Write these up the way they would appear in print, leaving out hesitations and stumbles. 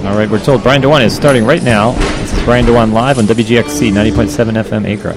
All right, we're told Brian Dewan is starting right now. This is Brian Dewan live on WGXC 90.7 FM Acre.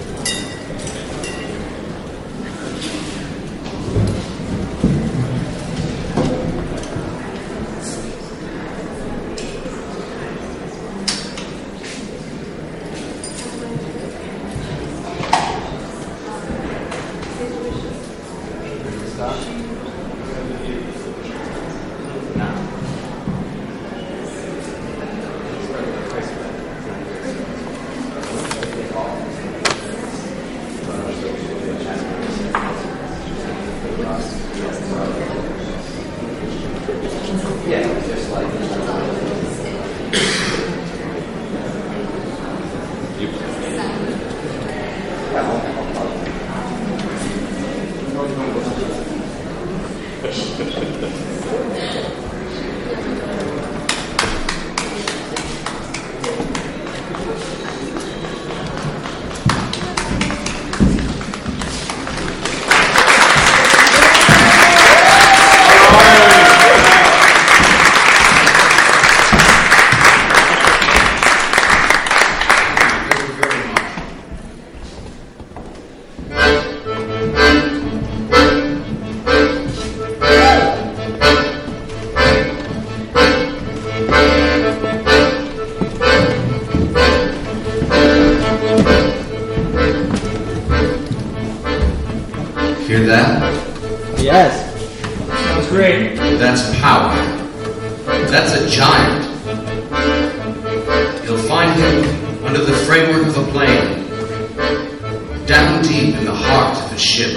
Hear that? Yes. Sounds great. That's power. That's a giant. You'll find him under the framework of a plane, down deep in the heart of a ship,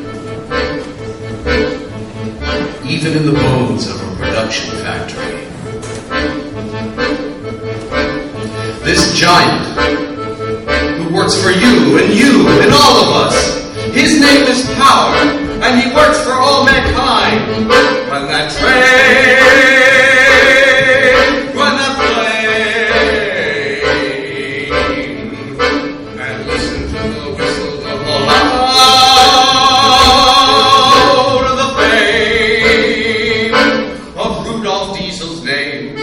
even in the bones of a production factory. This giant, who works for you and all of us, his name is Power, and he works for all mankind. Run that train, run that plane, and listen to the whistle of the loud of the fame of Rudolf Diesel's name.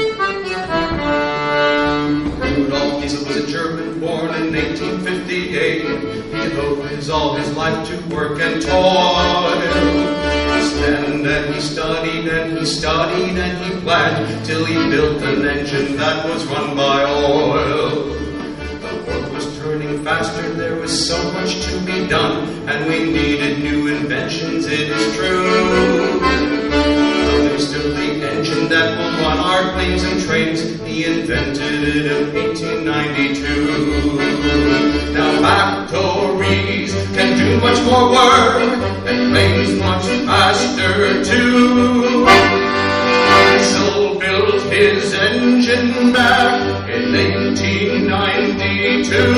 Rudolf Diesel was a German born in 1858. He devoted all his life to work and toil. He studied and he studied and he studied and he planned till he built an engine that was run by oil. The world was turning faster, there was so much to be done, and we needed new inventions, it is true. There's still the engine that will run our planes and trains. He invented it in 1892. Now factories can do much more work, and planes much faster too. Diesel built his engine back in 1892.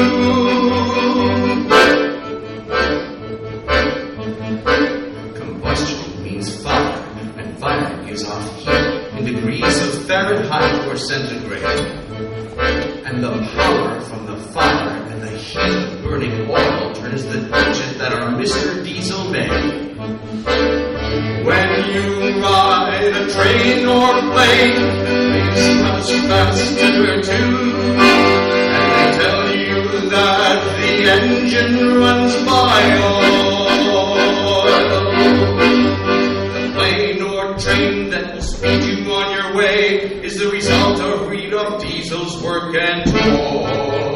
Combustion means fire, and fire gives off heat in degrees of Fahrenheit or centigrade. And the power from the fire and the heat of burning oil turns the engine that our Mr. Diesel made. When you ride a train or plane, it's much faster too. And they tell you that the engine runs by oil. The plane or train that will speed you on your way is the result of Rudolf Diesel's work and toil.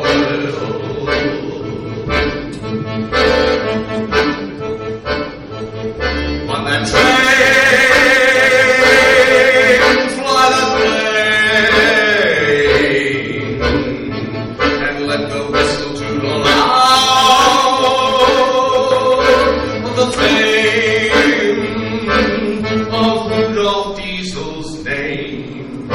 On that train, fly the plane, and let the whistle toot loud of the fame of Rudolf Diesel's name.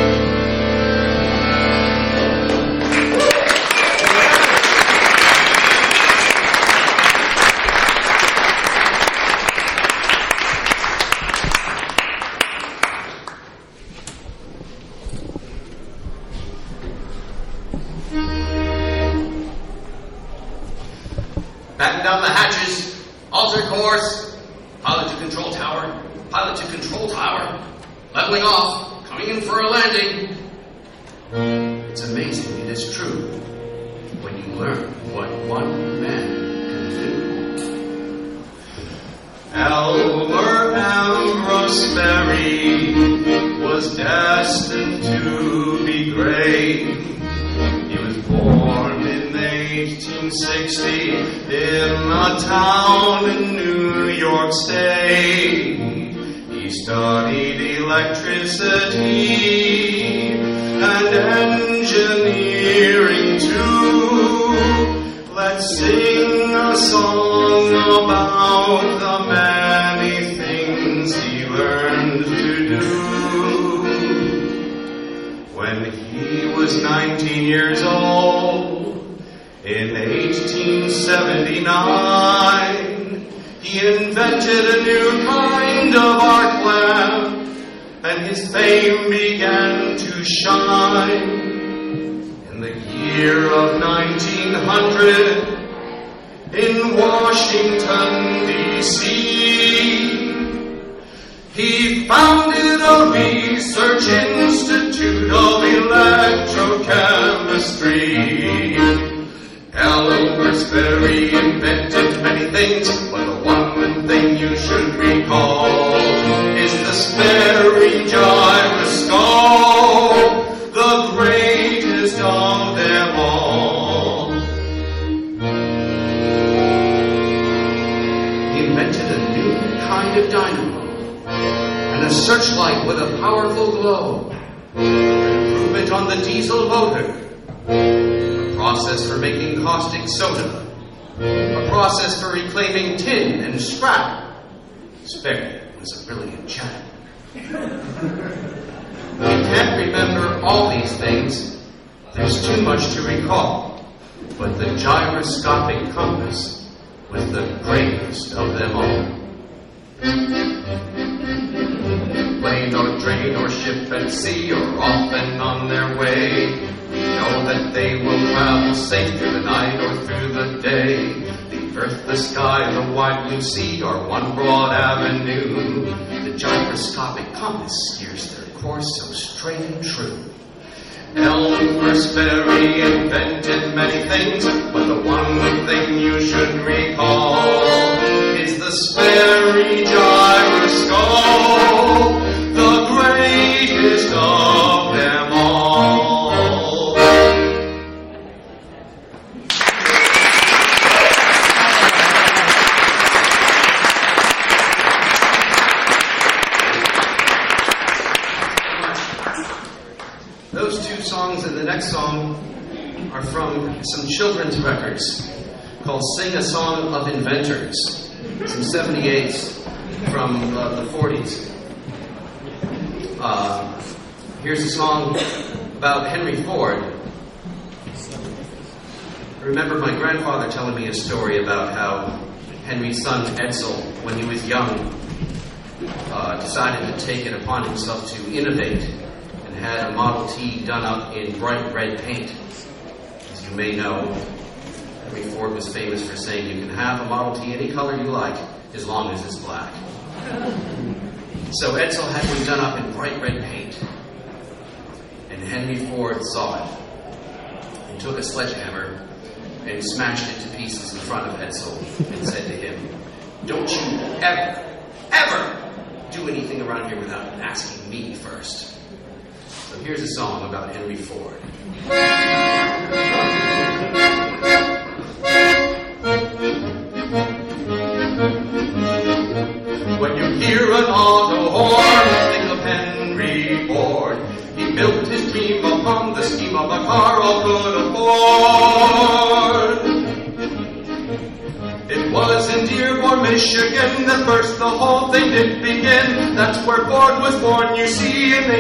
Batten down the hatches, alter course, pilot to control tower, leveling off, coming in for a landing. It's amazing, it is true, when you learn what one man can do. Elmer Ambrose Berry was destined to be great. He was born in 1860 in a town in New York State. He studied electricity and engineering too. Let's sing a song about the many things he learned to do. When he was 19 years old, in 1879, he invented a new kind of arc lamp, and his fame began to shine. In the year of 1900, in Washington, D.C., he founded a research institute of electrochemistry. Elmer Sperry invented many things, but the one thing you should recall is the Sperry gyroscope, the greatest of them all. He invented a new kind of dynamo and a searchlight with a powerful glow, an improvement on the diesel motor, a process for making caustic soda, a process for reclaiming tin and scrap. Sperry was a brilliant chap. You can't remember all these things. There's too much to recall. But the gyroscopic compass was the greatest of them all. Plane or train or ship at sea or off and on their way, know that they will travel safe through the night or through the day. The earth, the sky, and the wide blue sea are one broad avenue. The gyroscopic compass steers their course so straight and true. Elmer Sperry invented many things, but the one thing you should recall is the Sperry gyroscope, the greatest of them all. Those two songs and the next song are from some children's records called Sing a Song of Inventors, some 78s from the 40s. Here's a song about Henry Ford. I remember my grandfather telling me a story about how Henry's son Edsel, when he was young, decided to take it upon himself to innovate and had a Model T done up in bright red paint. As you may know, Henry Ford was famous for saying you can have a Model T any color you like as long as it's black. So Edsel had one done up in bright red paint. And Henry Ford saw it and took a sledgehammer and smashed it to pieces in front of Edsel and said to him, "Don't you ever do anything around here without asking me first." So here's a song about Henry Ford. When you hear an auto horn, think of Henry Ford. He built his dream upon the scheme of a car all could afford. It was in Dearborn, Michigan that first the whole thing did begin. That's where Ford was born, you see, in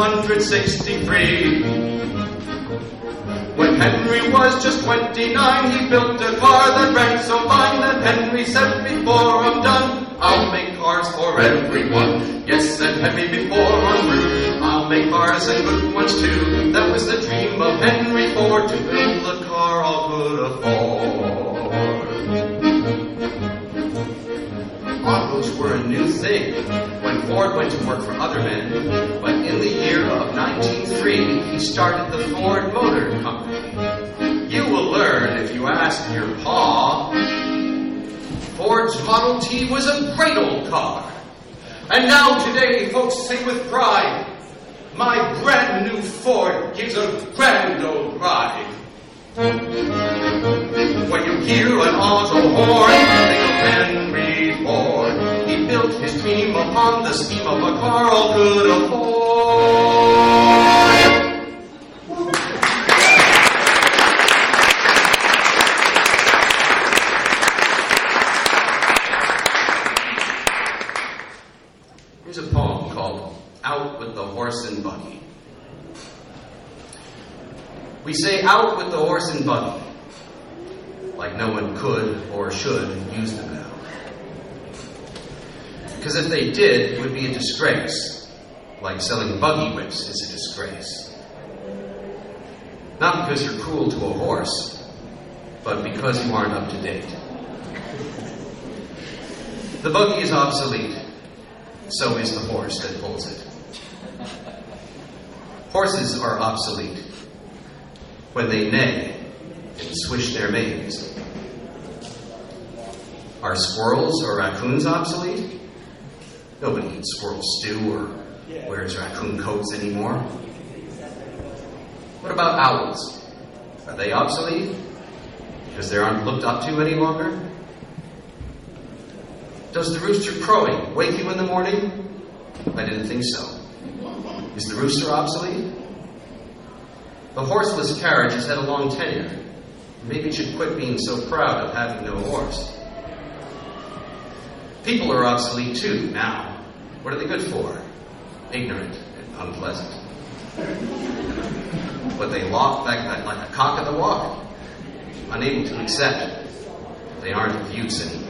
1863. When Henry was just 29, he built a car that ran so fine that Henry said, "Before I'm done, I'll make cars for everyone." Yes, said Henry, "before I'm through, I'll make cars and good ones too." That was the dream of Henry Ford, to build a car all could afford. On autos were a new thing when Ford went to work for other men, but in the year of 1903, he started the Ford Motor Company. You will learn if you ask your pa. Ford's Model T was a great old car. And now today, folks say with pride, my brand new Ford gives a grand old ride. When you hear an auto horn, think of Henry Ford. He built his dream upon the scheme of a car all could afford. Here's a poem called Out with the Horse and Buggy. We say out with the horse and buggy, like no one could or should use them now. Because if they did, it would be a disgrace, like selling buggy whips is a disgrace. Not because you're cruel to a horse, but because you aren't up to date. The buggy is obsolete, so is the horse that pulls it. Horses are obsolete when they neigh and swish their manes. Are squirrels or raccoons obsolete? Nobody eats squirrel stew or wears raccoon coats anymore. What about owls? Are they obsolete? Because they aren't looked up to any longer? Does the rooster crowing wake you in the morning? I didn't think so. Is the rooster obsolete? The horseless carriage has had a long tenure. Maybe it should quit being so proud of having no horse. People are obsolete too, now. What are they good for? Ignorant and unpleasant. But they walk like a cock at the walk, unable to accept they aren't of use anymore.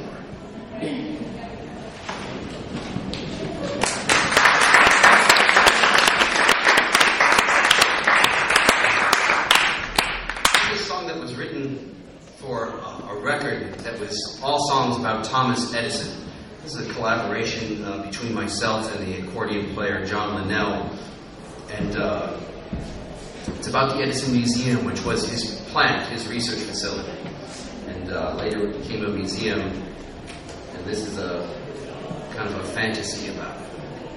For a record that was all songs about Thomas Edison. This is a collaboration between myself and the accordion player John Linnell. And it's about the Edison Museum, which was his plant, his research facility. And later it became a museum. And this is a kind of a fantasy about it.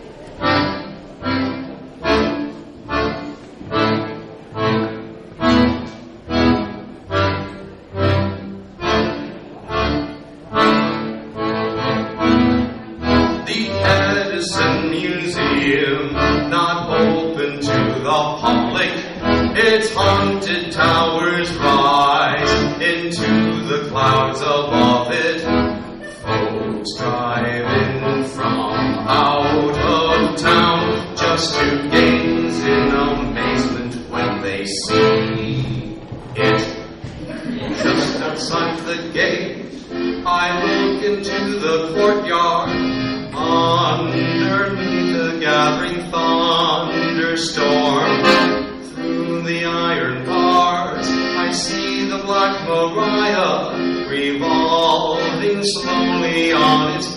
Its haunted towers rise into the clouds above it. Folks drive in from out of town just to gaze in amazement when they see it. Just outside the gate, I look into the courtyard. Underneath the gathering thunderstorm, through the iron bars, I see the Black Maria revolving slowly on its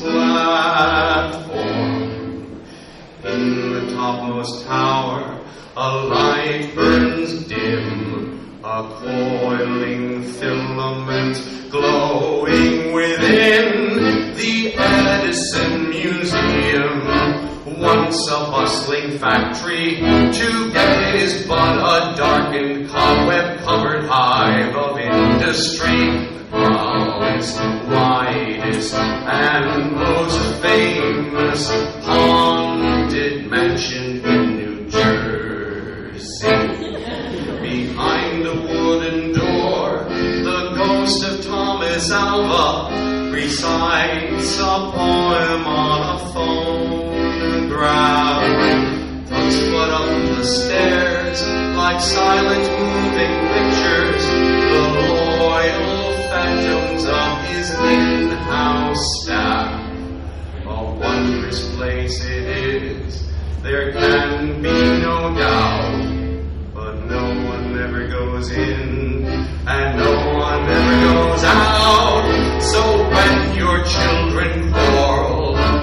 platform. In the topmost tower, a light burns dim, a coiling filament glowing within the Edison Museum. Once a bustling factory, to gaze but a darkened, cobweb-covered hive of industry. The proudest, widest, and most famous haunted mansion in New Jersey. Behind a wooden door, the ghost of Thomas Alva recites a poem on a phonograph. Puts foot up the stairs like silent moving pictures, the loyal phantoms of his in-house staff. A wondrous place it is, there can be no doubt, but no one ever goes in, and no one ever goes out. So when your children quarrel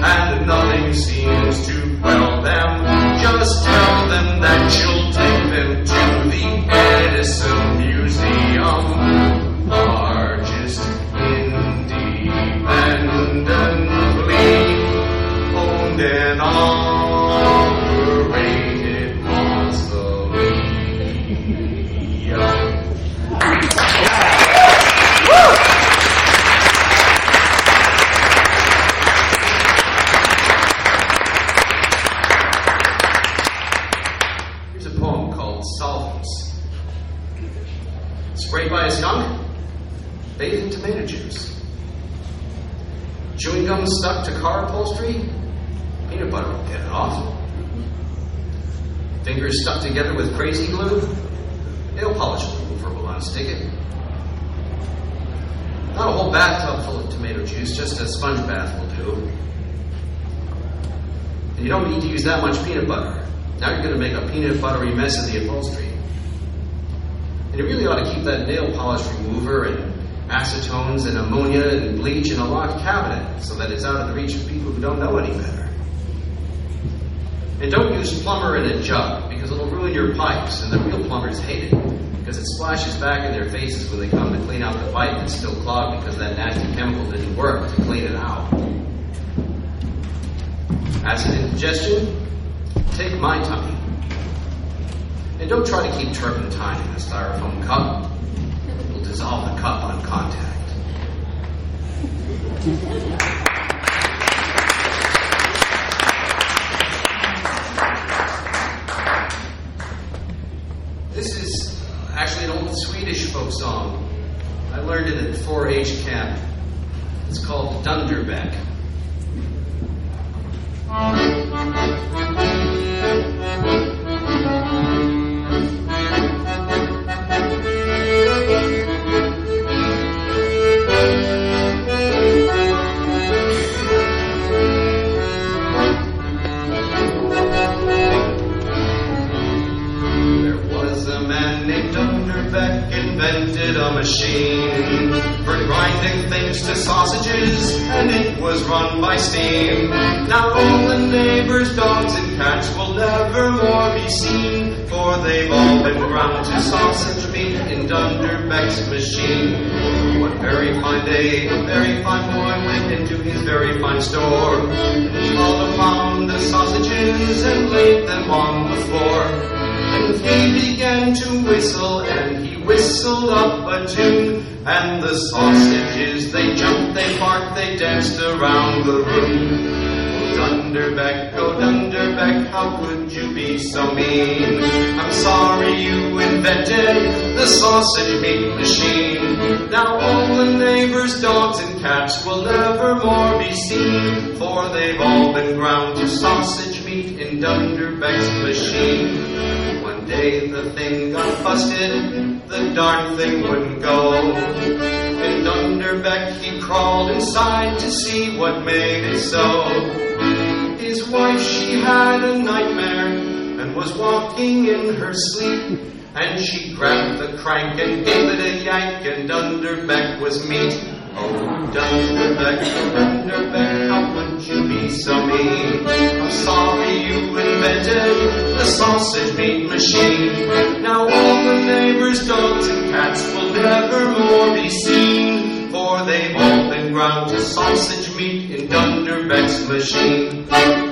and operated mausoleum. Here's a poem called Solvents. Sprayed by a skunk, bathed in tomato juice. Chewing gum stuck to car upholstery, peanut butter will get it off. Fingers stuck together with crazy glue, nail polish remover will unstick it. Not a whole bathtub full of tomato juice, just a sponge bath will do. And you don't need to use that much peanut butter. Now you're going to make a peanut buttery mess of the upholstery. And you really ought to keep that nail polish remover and acetones and ammonia and bleach in a locked cabinet so that it's out of the reach of people who don't know any better. And don't use plumber in a jug because it'll ruin your pipes, and the real plumbers hate it because it splashes back in their faces when they come to clean out the pipe that's still clogged because that nasty chemical didn't work to clean it out. Acid indigestion? Take my tummy. And don't try to keep turpentine in a styrofoam cup. It'll dissolve the cup on contact. This is actually an old Swedish folk song. I learned it at 4-H camp. It's called Dunderbeck. Invented a machine for grinding things to sausages, and it was run by steam. Now all the neighbors' dogs and cats will never more be seen, for they've all been ground to sausage meat in Dunderbeck's machine. One very fine day, a very fine boy went into his very fine store, and called upon the sausages and laid them on the floor. And he began to whistle, and he whistled up a tune, and the sausages, they jumped, they barked, they danced around the room. Oh, Dunderbeck, how could you be so mean? I'm sorry you invented the sausage meat machine. Now all the neighbors' dogs and cats will never more be seen, for they've all been ground to sausage meat in Dunderbeck's machine. One day the thing got busted, the darn thing wouldn't go. In Dunderbeck he crawled inside to see what made it so. His wife, she had a nightmare and was walking in her sleep, and she grabbed the crank and gave it a yank, and Dunderbeck was meat. Oh, Dunderbeck, how could you be so mean? I'm sorry you invented the sausage meat machine. Now all the neighbors' dogs and cats will never more be seen, for they've all been ground to sausage meat in Dunderbeck's machine.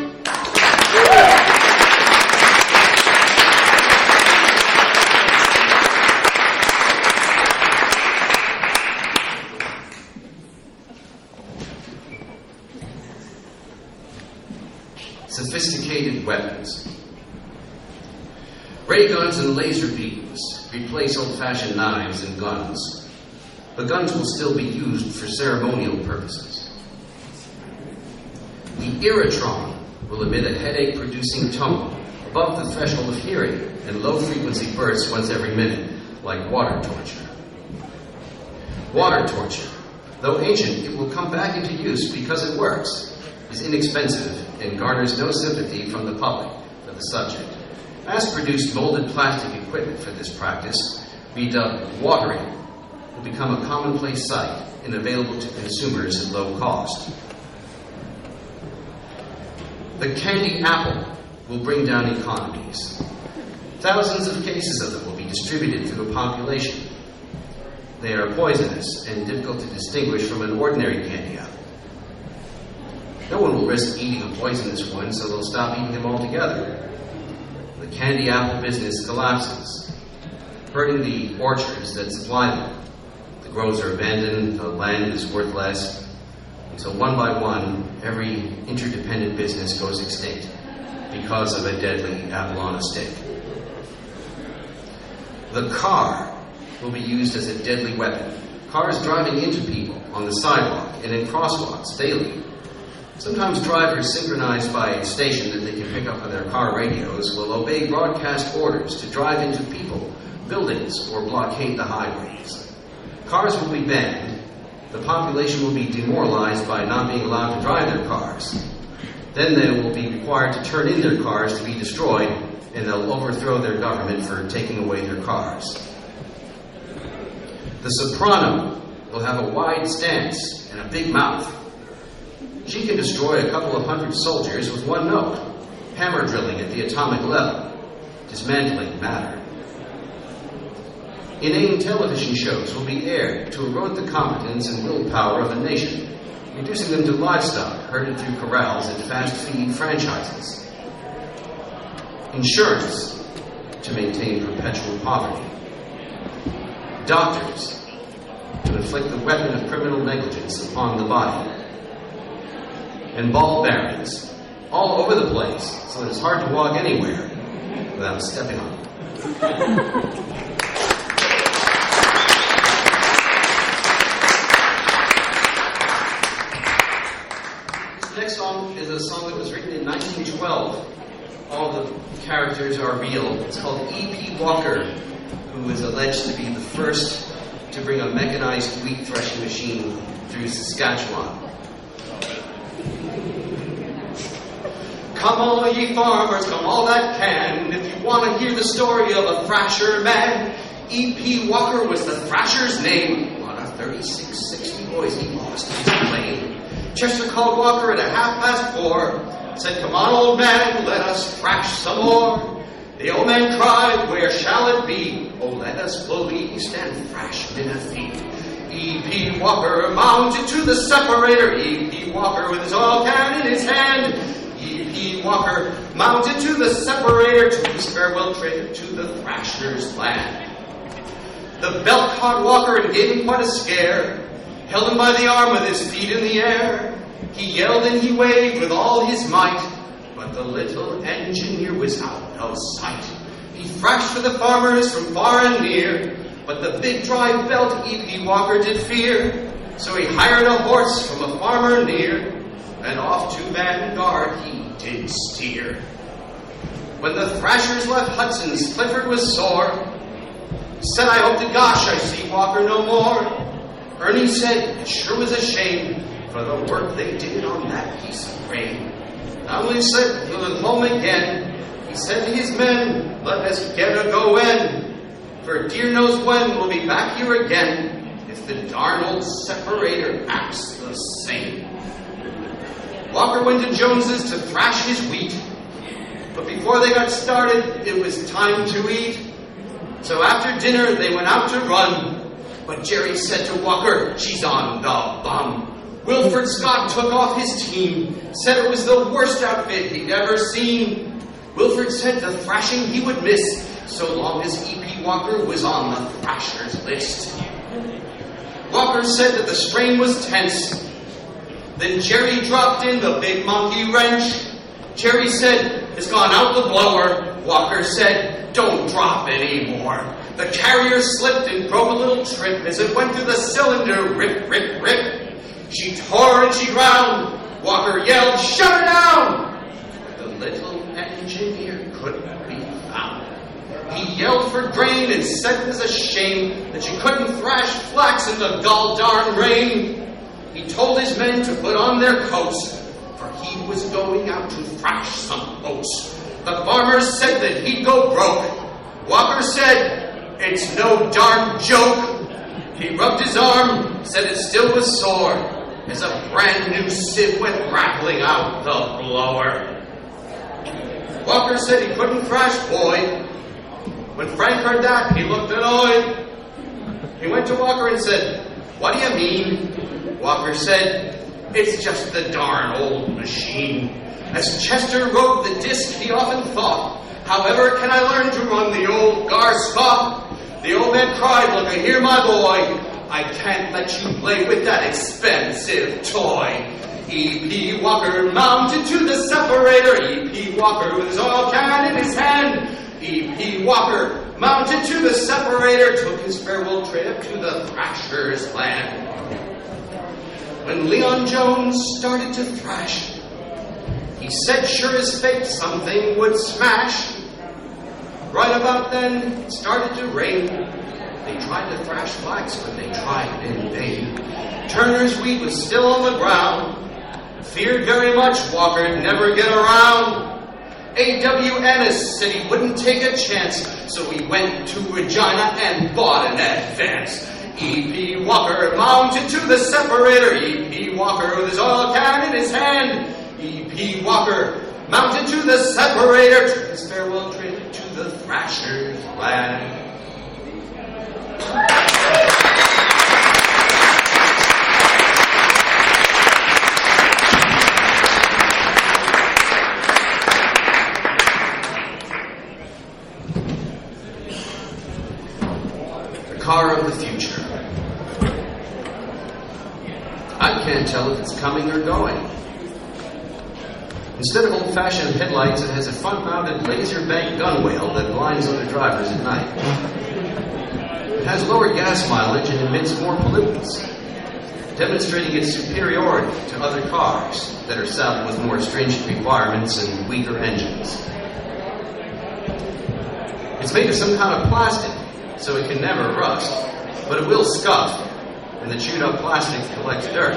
Sophisticated weapons. Ray guns and laser beams replace old-fashioned knives and guns, but guns will still be used for ceremonial purposes. The Iratron will emit a headache-producing tone above the threshold of hearing and low-frequency bursts once every minute, like water torture. Water torture, though ancient, it will come back into use because it works, is inexpensive, and garners no sympathy from the public for the subject. Mass-produced molded plastic equipment for this practice, redubbed watering, will become a commonplace sight and available to consumers at low cost. The candy apple will bring down economies. Thousands of cases of them will be distributed through the population. They are poisonous and difficult to distinguish from an ordinary candy apple. No one will risk eating a poisonous one, so they'll stop eating them altogether. The candy apple business collapses, hurting the orchards that supply them. The groves are abandoned, the land is worth less, and so one by one, every interdependent business goes extinct because of a deadly apple on a stick. The car will be used as a deadly weapon. Cars driving into people on the sidewalk and in crosswalks daily. Sometimes drivers, synchronized by a station that they can pick up on their car radios, will obey broadcast orders to drive into people, buildings, or blockade the highways. Cars will be banned. The population will be demoralized by not being allowed to drive their cars. Then they will be required to turn in their cars to be destroyed, and they'll overthrow their government for taking away their cars. The soprano will have a wide stance and a big mouth. She can destroy a couple of hundred soldiers with one note, hammer drilling at the atomic level, dismantling matter. Inane television shows will be aired to erode the competence and willpower of a nation, reducing them to livestock herded through corrals and fast-feed franchises. Insurance to maintain perpetual poverty. Doctors to inflict the weapon of criminal negligence upon the body. And ball bearings all over the place, so that it's hard to walk anywhere without stepping on them. This next song is a song that was written in 1912. All the characters are real. It's called E.P. Walker, who is alleged to be the first to bring a mechanized wheat threshing machine through Saskatchewan. Come all ye farmers, come all that can, if you want to hear the story of a thrasher man. E.P. Walker was the thrasher's name. On a 36-60 boys he lost his claim. Chester called Walker at 4:30, said, "Come on, old man, let us thrash some more." The old man cried, "Where shall it be? Oh, let us flow east and thrash Minifee." E.P. Walker mounted to the separator. E.P. Walker with his oil can in his hand. E.P. Walker mounted to the separator, took his farewell trip to the thrasher's land. The belt caught Walker and gave him quite a scare, held him by the arm with his feet in the air. He yelled and he waved with all his might, but the little engineer was out of sight. He thrashed for the farmers from far and near, but the big dry belt E.P. Walker did fear. So he hired a horse from a farmer near, and off to Vanguard he did steer. When the thrashers left Hudson's, Clifford was sore. He said, "I hope to gosh I see Walker no more." Ernie said, "It sure was a shame for the work they did on that piece of grain." Donnelly said, "He'll go home again." He said to his men, "Let us get a go-in, for dear knows when we'll be back here again, if the darn old separator acts the same." Walker went to Jones's to thrash his wheat, but before they got started, it was time to eat. So after dinner, they went out to run, but Jerry said to Walker, "She's on the bum." Wilfred Scott took off his team, said it was the worst outfit he'd ever seen. Wilfred said the thrashing he would miss, so long as E.P. Walker was on the thrasher's list. Walker said that the strain was tense. Then Jerry dropped in the big monkey wrench. Jerry said, "It's gone out the blower." Walker said, "Don't drop anymore." The carrier slipped and broke a little trip as it went through the cylinder, rip, rip, rip. She tore and she ground. Walker yelled, "Shut her down!" But the little engineer couldn't be found. He yelled for grain and said it was a shame that you couldn't thrash flax in the gall darn rain. He told his men to put on their coats, for he was going out to thrash some oats. The farmers said that he'd go broke. Walker said, "It's no darn joke." He rubbed his arm, said it still was sore, as a brand new sieve went rattling out the blower. Walker said he couldn't thrash Boyd. When Frank heard that, he looked annoyed. He went to Walker and said, "What do you mean?" Walker said, It's just the darn old machine. As Chester rode the disc, he often thought, however can I learn to run the old Gar-Spot? The old man cried, look here, my boy, I can't let you play with that expensive toy. E.P. Walker mounted to the separator. E.P. Walker with his oil can in his hand. E.P. Walker mounted to the separator, took his farewell trip to the thrasher's land. When Leon Jones started to thrash, he said sure as fate something would smash. Right about then, it started to rain. They tried to thrash blacks, but they tried in vain. Turner's wheat was still on the ground. Feared very much Walker'd never get around. A.W. Ennis said he wouldn't take a chance, so he went to Regina and bought an advance. E.P. Walker mounted to the separator. E.P. Walker with his oil can in his hand. E.P. Walker mounted to the separator, took his farewell trip to the thrasher's land. The car of the future. I can't tell if it's coming or going. Instead of old-fashioned headlights, it has a front-mounted laser-bank gunwale that blinds other drivers at night. It has lower gas mileage and emits more pollutants, demonstrating its superiority to other cars that are saddled with more stringent requirements and weaker engines. It's made of some kind of plastic, so it can never rust, but it will scuff, and the chewed-up plastic collects dirt.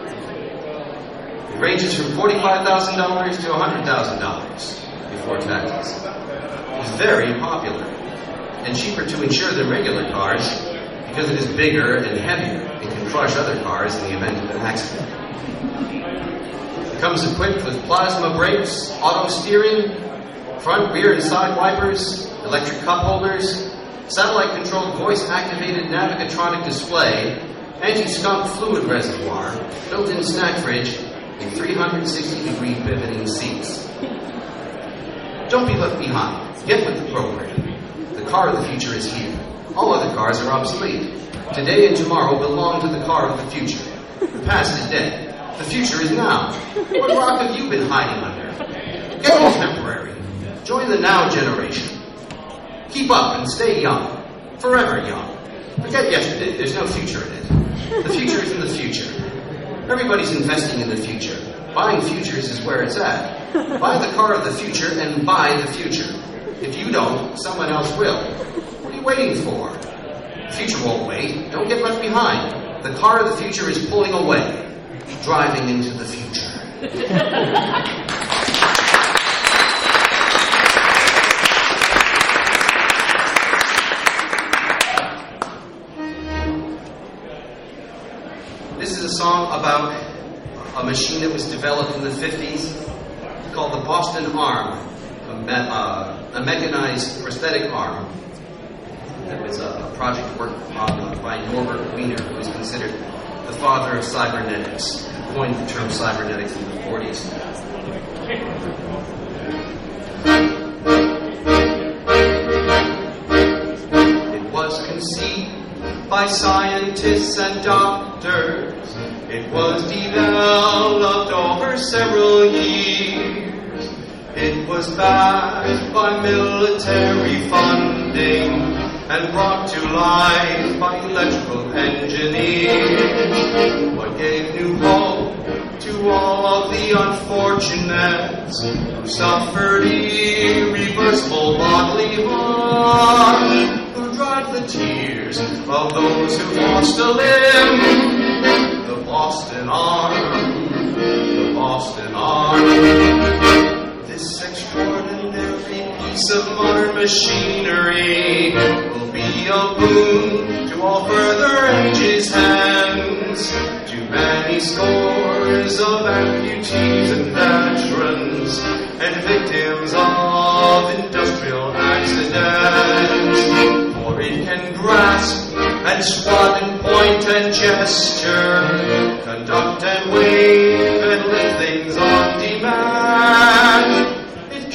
It ranges from $45,000 to $100,000 before taxes. It's very popular, and cheaper to insure than regular cars because it is bigger and heavier and can crush other cars in the event of an accident. It comes equipped with plasma brakes, auto steering, front, rear, and side wipers, electric cup holders, satellite-controlled voice-activated navigatronic display, anti-skunk fluid reservoir, built-in snack fridge, and 360-degree pivoting seats. Don't be left behind. Get with the program. The car of the future is here. All other cars are obsolete. Today and tomorrow belong to the car of the future. The past is dead. The future is now. What rock have you been hiding under? Get contemporary. Join the now generation. Keep up and stay young. Forever young. Forget yesterday. There's no future in it. The future is in the future. Everybody's investing in the future. Buying futures is where it's at. Buy the car of the future and buy the future. If you don't, someone else will. What are you waiting for? The future won't wait. Don't get left behind. The car of the future is pulling away, driving into the future. This is a song about a machine that was developed in the 50s called the Boston Arm, a mechanized prosthetic arm that was a project worked on by Norbert Wiener, who is considered the father of cybernetics, who coined the term cybernetics in the 40s. It was conceived by scientists and doctors. It was developed over several years. It was backed by military funding and brought to life by electrical engineers. What gave new hope to all of the unfortunates who suffered irreversible bodily harm, who dried the tears of those who lost a limb. The Boston Arm, the Boston Arm. This extraordinary piece of modern machinery will be a boon to all further ages hence, to many scores of amputees and veterans and victims of industrial accidents. For it can grasp and swat and point and gesture, conduct and wave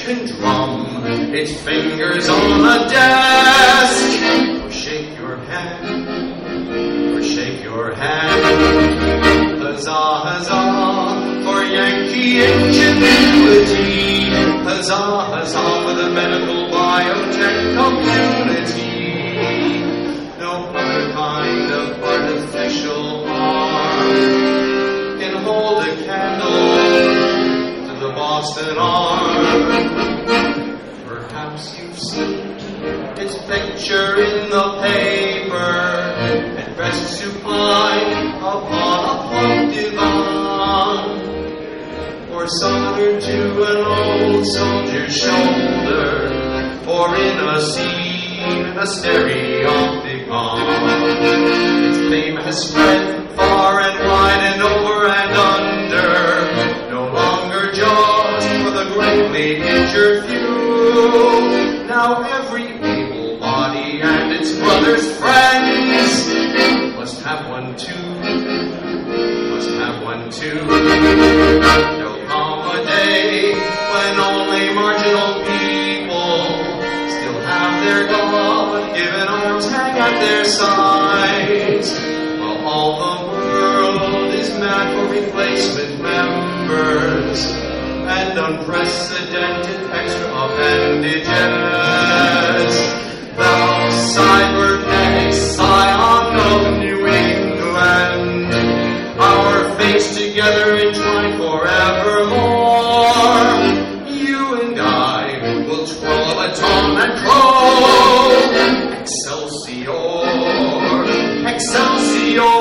can drum its fingers on the desk, or shake your hand, or shake your hand. Huzzah, huzzah for Yankee ingenuity. Huzzah, huzzah for the medical biotech community. No other kind of artificial arm can hold a candle to the Boston arm. Perhaps you've seen its picture in the paper, at rest supine upon a plump divan, or soldered to an old soldier's shoulder, or in a scene, a stereopticon. Its fame has spread far and wide and over and under, no longer just for the greatly injured few. Now every able body and its brother's friends must have one too, must have one too. There'll come a day when only marginal people still have their God-given arms hang at their sides, while all the world is mad for replacement members and unprecedented extra appendages. Thou cybernetic scion of New England, our fates together entwined forevermore. You and I will twirl a baton and crow, Excelsior, Excelsior.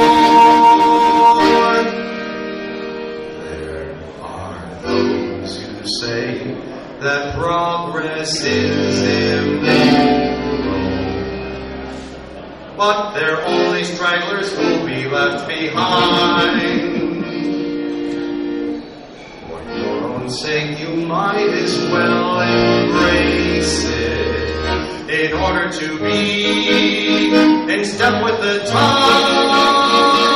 Say that progress is immoral, but they're only stragglers who'll be left behind. For your own sake, you might as well embrace it in order to be in step with the times.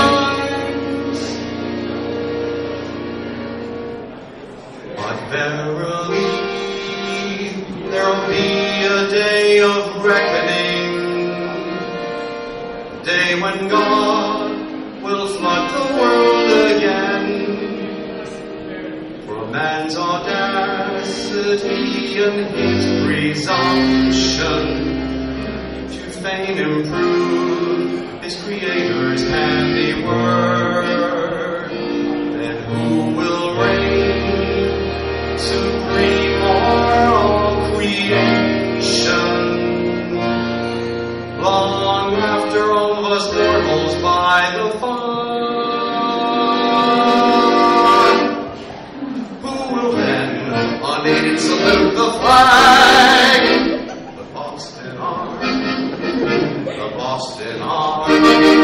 Verily, there'll be a day of reckoning, a day when God will flood the world again. For a man's audacity and his presumption to fain improve his Creator's handiwork, then who will reign supreme o'er all creation, long after all of us mortals by the fire? Who will then unaided salute the flag? The Boston Army, the Boston Army.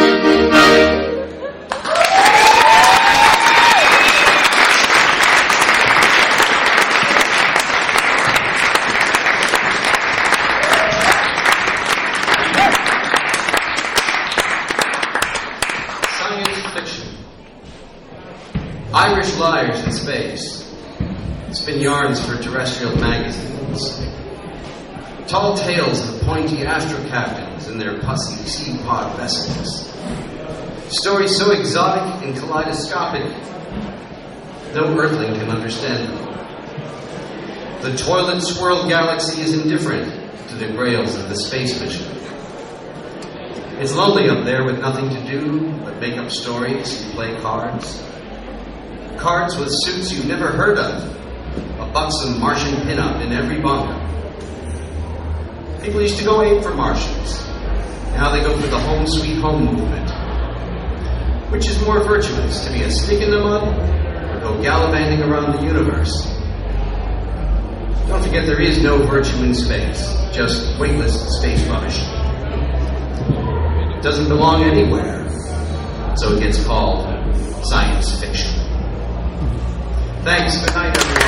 Irish liars in space, spin yarns for terrestrial magazines, tall tales of pointy astro captains and their pussy sea pod vessels, stories so exotic and kaleidoscopic no earthling can understand them. The toilet swirled galaxy is indifferent to the grails of the space mission. It's lonely up there with nothing to do but make up stories and play cards. Cards with suits you've never heard of. A buxom Martian pinup in every bunker. People used to go ape for Martians. Now they go for the home sweet home movement. Which is more virtuous, to be a stick in the mud or go gallivanting around the universe? Don't forget there is no virtue in space, just weightless space rubbish. It doesn't belong anywhere, so it gets called science fiction. Thanks. Good night, everyone.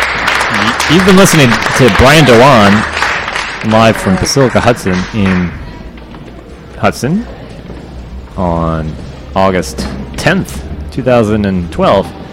You've been listening to Brian Dewan live from Basilica Hudson in Hudson on August 10th, 2012.